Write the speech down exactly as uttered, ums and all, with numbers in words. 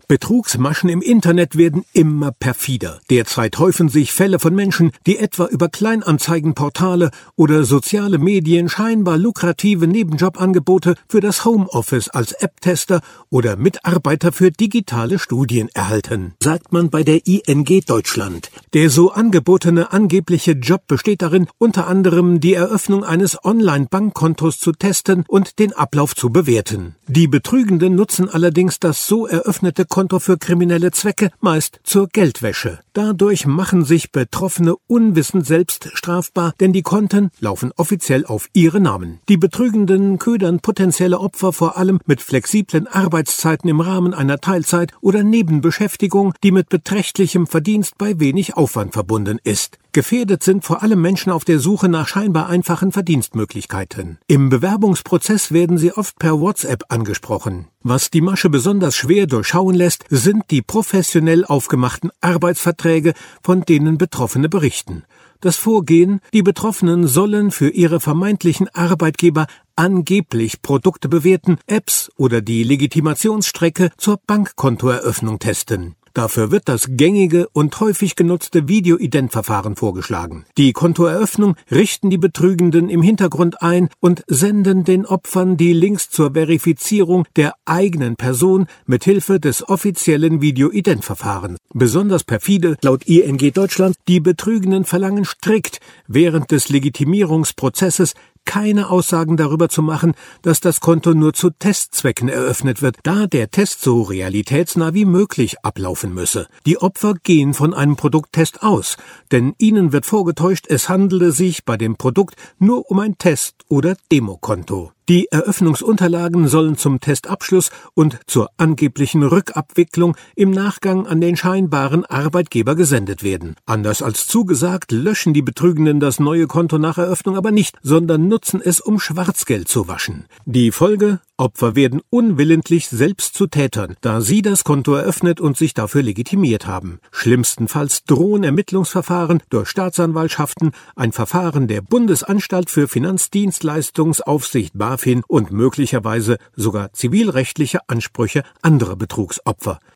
Betrugsmaschen im Internet werden immer perfider. Derzeit häufen sich Fälle von Menschen, die etwa über Kleinanzeigenportale oder soziale Medien scheinbar lukrative Nebenjobangebote für das Homeoffice als App-Tester oder Mitarbeiter für digitale Studien erhalten, sagt man bei der I N G Deutschland. Der so angebotene angebliche Job besteht darin, unter anderem die Eröffnung eines Online-Bankkontos zu testen und den Ablauf zu bewerten. Die Betrügenden nutzen allerdings das so eröffnete Konto für kriminelle Zwecke, meist zur Geldwäsche. Dadurch machen sich Betroffene unwissend selbst strafbar, denn die Konten laufen offiziell auf ihre Namen. Die Betrügenden ködern potenzielle Opfer vor allem mit flexiblen Arbeitszeiten im Rahmen einer Teilzeit- oder Nebenbeschäftigung, die mit beträchtlichem Verdienst bei wenig Aufwand verbunden ist. Gefährdet sind vor allem Menschen auf der Suche nach scheinbar einfachen Verdienstmöglichkeiten. Im Bewerbungsprozess werden sie oft per WhatsApp angesprochen. Was die Masche besonders schwer durchschauen lässt, sind die professionell aufgemachten Arbeitsverträge, von denen Betroffene berichten. Das Vorgehen: Die Betroffenen sollen für ihre vermeintlichen Arbeitgeber angeblich Produkte bewerten, Apps oder die Legitimationsstrecke zur Bankkontoeröffnung testen. Dafür wird das gängige und häufig genutzte Videoident-Verfahren vorgeschlagen. Die Kontoeröffnung richten die Betrügenden im Hintergrund ein und senden den Opfern die Links zur Verifizierung der eigenen Person mit Hilfe des offiziellen Videoident-Verfahrens. Besonders perfide, laut I N G Deutschland: Die Betrügenden verlangen strikt während des Legitimierungsprozesses keine Aussagen darüber zu machen, dass das Konto nur zu Testzwecken eröffnet wird, da der Test so realitätsnah wie möglich ablaufen müsse. Die Opfer gehen von einem Produkttest aus, denn ihnen wird vorgetäuscht, es handele sich bei dem Produkt nur um ein Test- oder Demokonto. Die Eröffnungsunterlagen sollen zum Testabschluss und zur angeblichen Rückabwicklung im Nachgang an den scheinbaren Arbeitgeber gesendet werden. Anders als zugesagt, löschen die Betrügenden das neue Konto nach Eröffnung aber nicht, sondern nutzen es, um Schwarzgeld zu waschen. Die Folge: Opfer werden unwillentlich selbst zu Tätern, da sie das Konto eröffnet und sich dafür legitimiert haben. Schlimmstenfalls drohen Ermittlungsverfahren durch Staatsanwaltschaften, ein Verfahren der Bundesanstalt für Finanzdienstleistungsaufsicht BaFin und möglicherweise sogar zivilrechtliche Ansprüche anderer Betrugsopfer.